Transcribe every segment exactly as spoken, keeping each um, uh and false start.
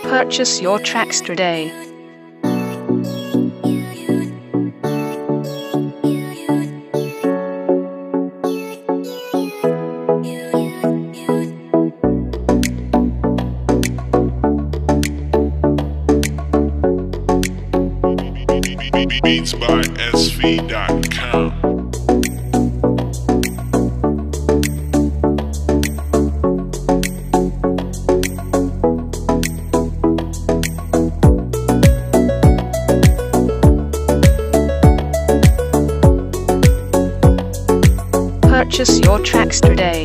Purchase your tracks today. Beats by S V dot com. Purchase your tracks today.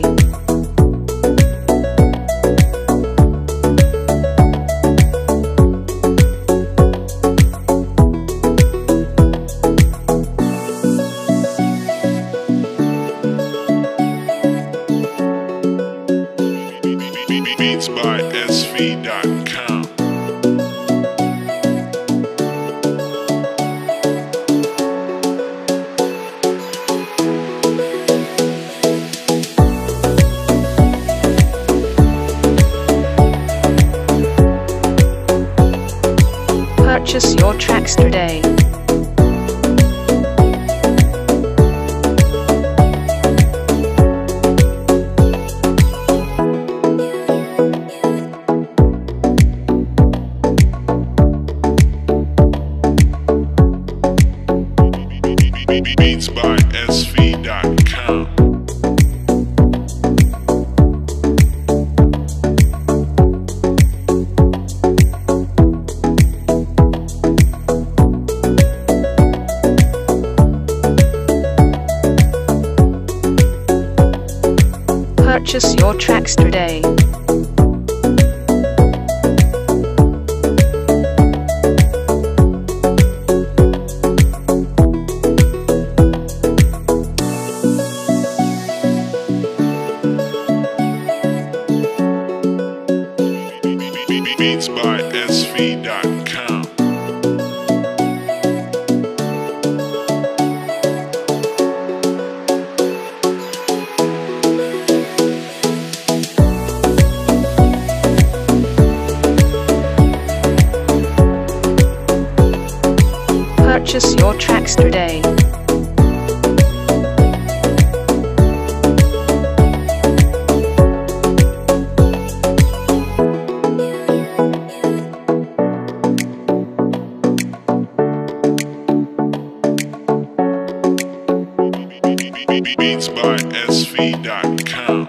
Beats by S V dot com. Purchase your tracks today. Beats by S V dot com. Purchase your tracks today. Beats by S V dot com. Purchase your tracks today. Beats by S V dot com.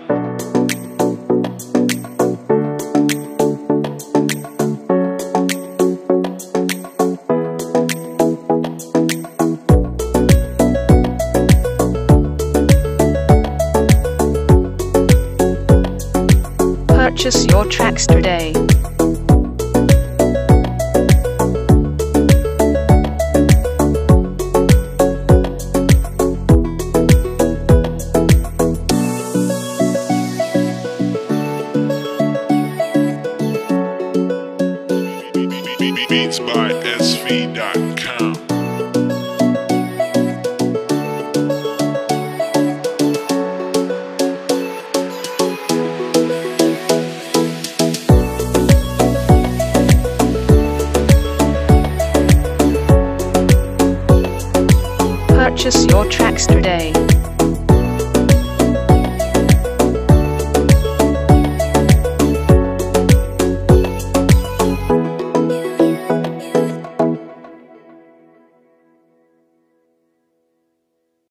Purchase your tracks today. Beats by S V dot com.